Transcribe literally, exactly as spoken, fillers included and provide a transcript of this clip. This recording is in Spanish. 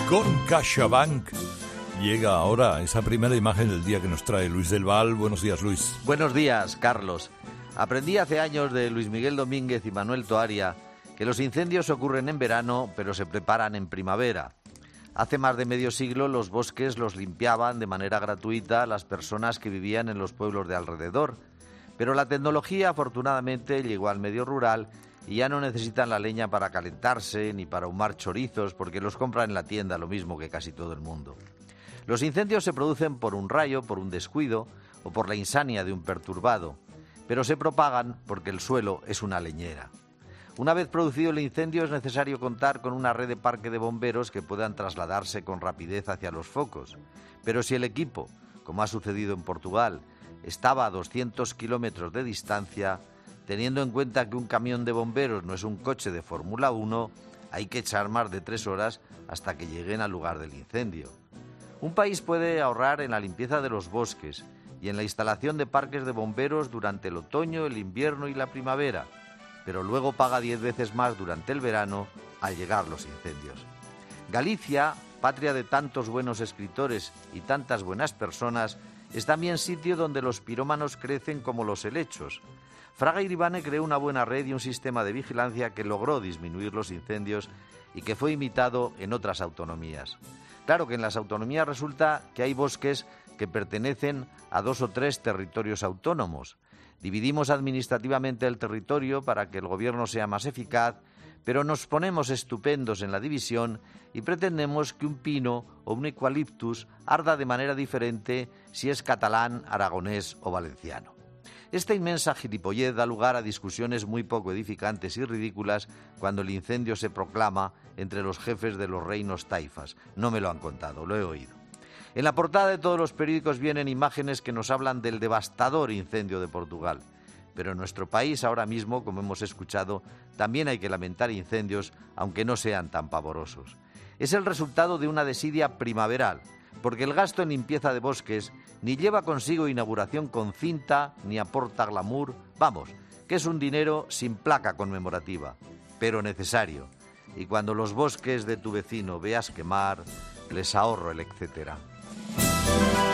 Con CaixaBank llega ahora esa primera imagen del día que nos trae Luis del Val. Buenos días, Luis. Buenos días, Carlos. Aprendí hace años de Luis Miguel Domínguez y Manuel Toaria que los incendios ocurren en verano, pero se preparan en primavera. Hace más de medio siglo los bosques los limpiaban de manera gratuita las personas que vivían en los pueblos de alrededor. Pero la tecnología, afortunadamente, llegó al medio rural y ya no necesitan la leña para calentarse ni para ahumar chorizos, porque los compran en la tienda, lo mismo que casi todo el mundo. Los incendios se producen por un rayo, por un descuido o por la insania de un perturbado, pero se propagan porque el suelo es una leñera. Una vez producido el incendio es necesario contar con una red de parque de bomberos que puedan trasladarse con rapidez hacia los focos. Pero si el equipo, como ha sucedido en Portugal, estaba a doscientos kilómetros de distancia, teniendo en cuenta que un camión de bomberos no es un coche de Fórmula uno, hay que echar más de tres horas hasta que lleguen al lugar del incendio. Un país puede ahorrar en la limpieza de los bosques y en la instalación de parques de bomberos durante el otoño, el invierno y la primavera, pero luego paga diez veces más durante el verano al llegar los incendios. Galicia, patria de tantos buenos escritores y tantas buenas personas, es también sitio donde los pirómanos crecen como los helechos. Fraga Iribarne creó una buena red y un sistema de vigilancia que logró disminuir los incendios y que fue imitado en otras autonomías. Claro que en las autonomías resulta que hay bosques que pertenecen a dos o tres territorios autónomos. Dividimos administrativamente el territorio para que el gobierno sea más eficaz, pero nos ponemos estupendos en la división y pretendemos que un pino o un eucaliptus arda de manera diferente si es catalán, aragonés o valenciano. Esta inmensa gilipollez da lugar a discusiones muy poco edificantes y ridículas cuando el incendio se proclama entre los jefes de los reinos taifas. No me lo han contado, lo he oído. En la portada de todos los periódicos vienen imágenes que nos hablan del devastador incendio de Portugal. Pero en nuestro país ahora mismo, como hemos escuchado, también hay que lamentar incendios, aunque no sean tan pavorosos. Es el resultado de una desidia primaveral, porque el gasto en limpieza de bosques ni lleva consigo inauguración con cinta, ni aporta glamour. Vamos, que es un dinero sin placa conmemorativa, pero necesario. Y cuando los bosques de tu vecino veas quemar, les ahorro el etcétera.